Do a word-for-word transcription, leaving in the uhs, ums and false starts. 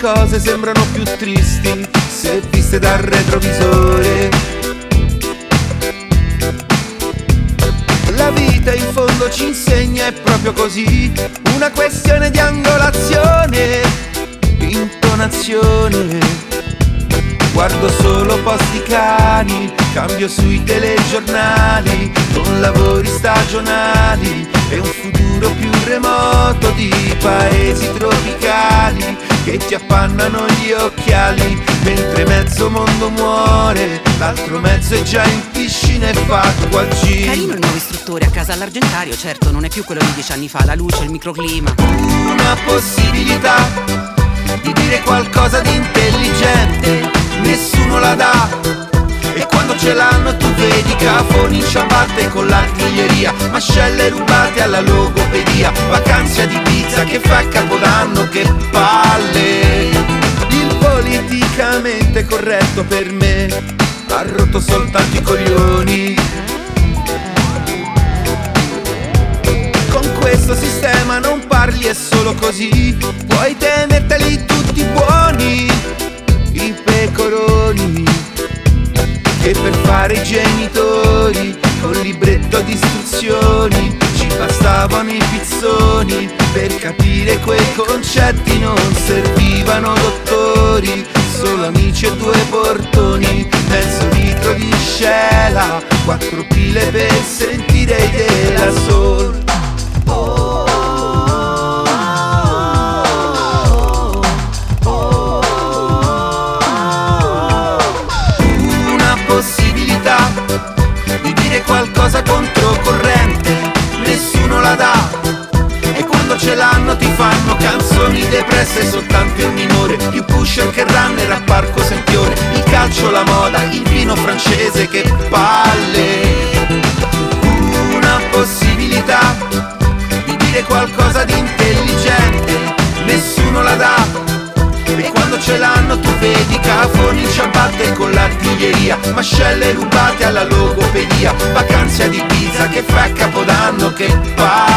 cose sembrano più tristi se viste dal retrovisore. La vita in fondo ci insegna, è proprio così, una questione di angolazione, intonazione. Guardo solo posti cani, cambio sui telegiornali, con lavori stagionali e un futuro più remoto di paesi tropicali che ti appannano gli occhiali, mentre mezzo mondo muore, l'altro mezzo è già in piscina e fa acqua al gin. Carino il nuovo istruttore a casa all'Argentario, certo non è più quello di dieci anni fa, la luce, il microclima. Una possibilità di dire qualcosa di intelligente, nessuno la dà, e quando ce l'hanno tu vedi cafoni in ciabatte con l'artiglieria, mascelle rubate alla logopedia, vacanze di pizza che fa Capodanno, che palle. Il politicamente corretto per me ha rotto soltanto i coglioni. Con questo sistema non parli, è solo così, puoi tenerteli tutti buoni, i pecoroni che per fare i genitori col libretto di istruzioni ci bastavano i pizzoni, per capire quei concetti non servivano dottori, solo amici e due portoni, mezzo litro di scela, quattro pile per sentire i della Soul. Di dire qualcosa controcorrente, nessuno la dà, e quando ce l'hanno ti fanno canzoni depresse soltanto in minore, più pusher che runner a Parco Sempione, il calcio, la moda, il vino francese, che palle. Una possibilità di dire qualcosa di intelligente, nessuno la dà, e quando ce l'hanno tu vedi cafoni in ciabatte con l'artiglieria, mascelle rubate alla logopedia, vacanze di pizza che fa Capodanno, che palle.